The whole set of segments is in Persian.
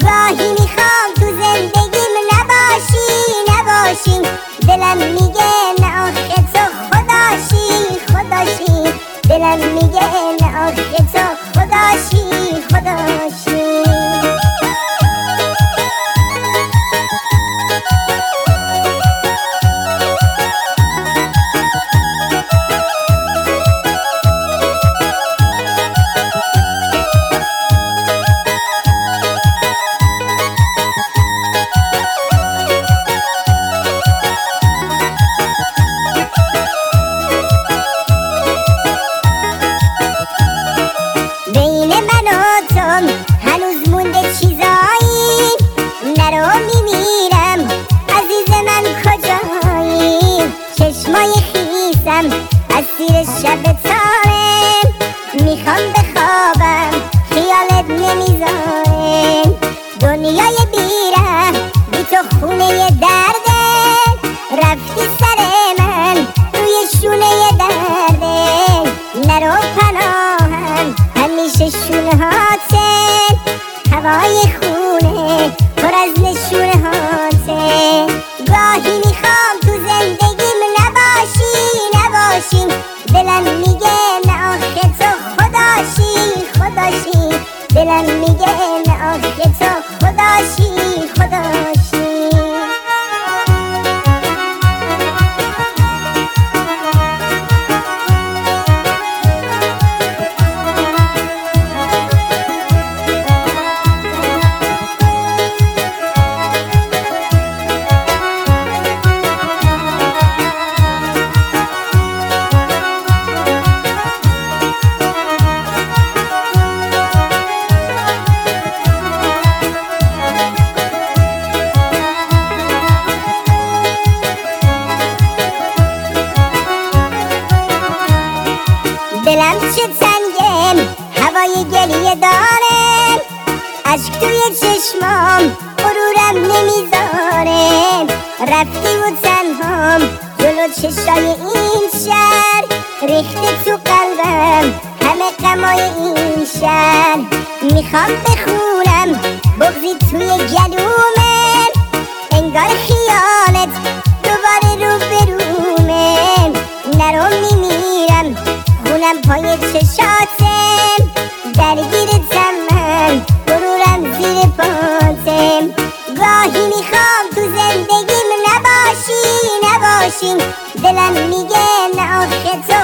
گاهی میخوام تو زندگیم نباشی دلم میگه نه آخه تو خداشی دلم میگه نه آخه تو خداشی هنوز مونده چیزایی نرو میمیرم عزیز من کجایی چشمای خیسم اسیر شب تاره میخوام بخوابم خیالت نمیذاره دنیای بیره بی تو خونه درده رفتی سر من روی شونه درده نرو پناهم همیشه شونه هاته هوای خونه پر از نشونه هاته گاهی میخوام تو زندگیم نباشی دلم میگه نه آخه تو خداشی دلم میگه نه آخه تو خداشی دلم چه تنگه هوای گریه داره عشق توی چشمام غرورم نمیذاره رفتی و تنهام جلو چشای این شهر ریخته تو قلبم همه غمای این شهر میخوام بخونم بغضی توی گلومه انگار خیالت دوباره رو برومه نرو میمیرم خونم پای چشاتم درگیرتم من غرورم زیر پاتم گاهی میخوام تو زندگیم نباشی دلم میگه نه آخه تو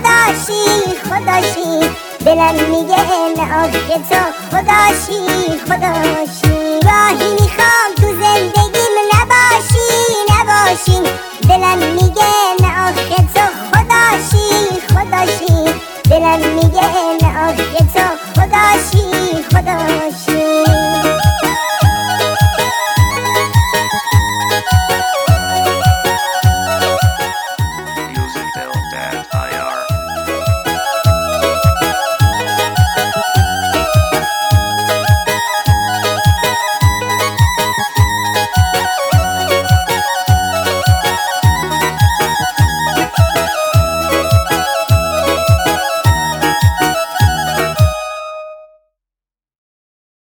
خداشی دلم میگه نه آخه تو خداشی گاهی میخوام تو زندگیم نباشی دلم میگه نه آخه تو خداشی دلم میگه نه آخه تو خداشی